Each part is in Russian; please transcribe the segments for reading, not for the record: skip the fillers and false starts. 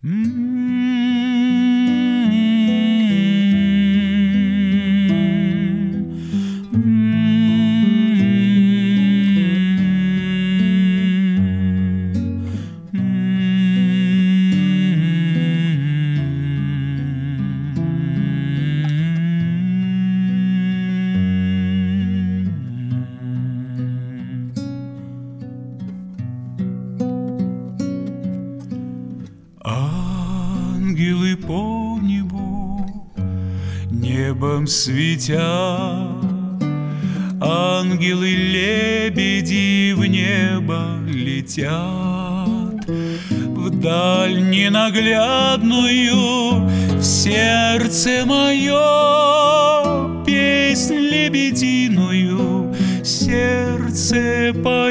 Ангелы по небу небом светят, ангелы-лебеди в небо летят, вдаль ненаглядную в сердце мое песнь лебединую сердце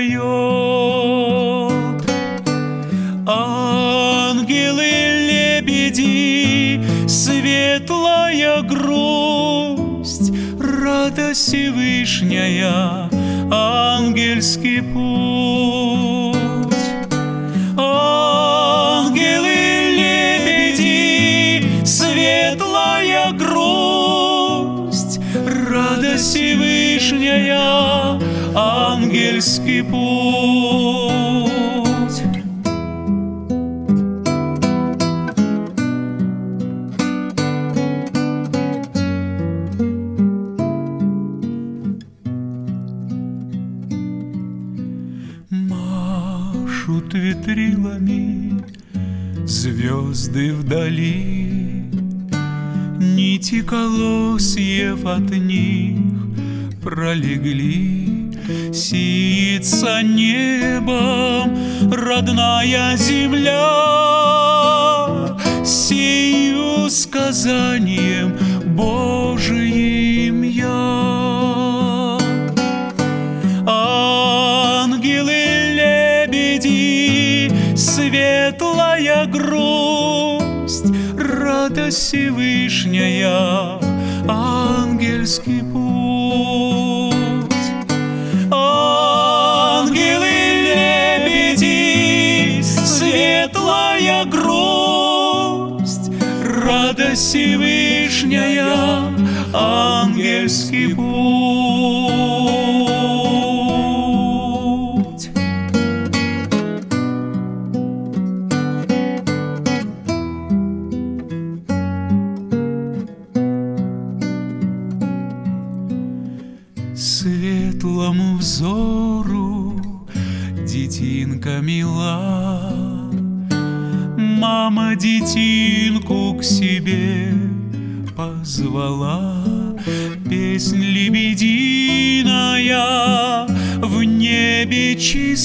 поет. Ангелы-лебеди, светлая грусть, радость Всевышняя, ангельский путь. Ангелы-лебеди, светлая грусть, радость Всевышняя, ангельский путь. Машут ветрилами звезды вдали, нити колосьев от них пролегли. Сиится небом родная земля, сию сказанием Божиим я. Ангелы-лебеди, светлая грусть, радость Всевышняя, ангельский путь. Ангелы-лебеди, светлая грусть, радость Всевышняя, ангельский путь. Светлому взору дитинка мила, мама дитинку к себе позвала. Песнь лебединая в небе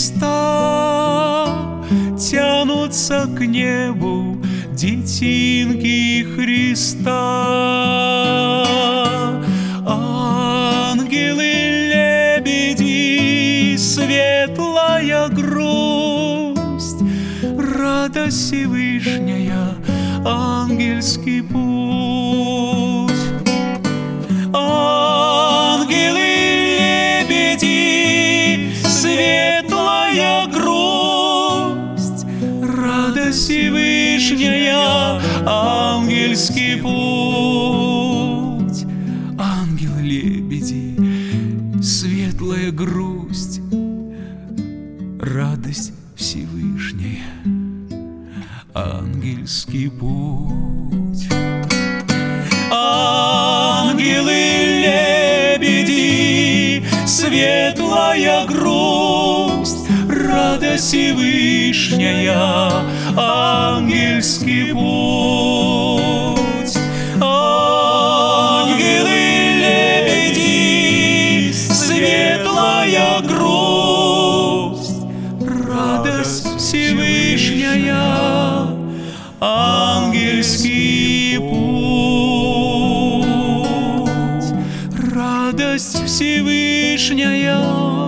чиста, тянутся к небу дитинки Христа. Ангелы-лебеди, светлая грусть, радость Всевышняя, ангельский путь. Ангелы-лебеди, светлая грусть, радость Всевышняя, ангельский путь. Ангелы-лебеди, светлая грусть, радость Всевышняя, ангельский путь. Ангелы-лебеди, светлая грусть, радость Всевышняя, ангельский путь. Ангелы-лебеди, светлая грусть, радость Всевышняя, ангельский путь. Радость Всевышняя,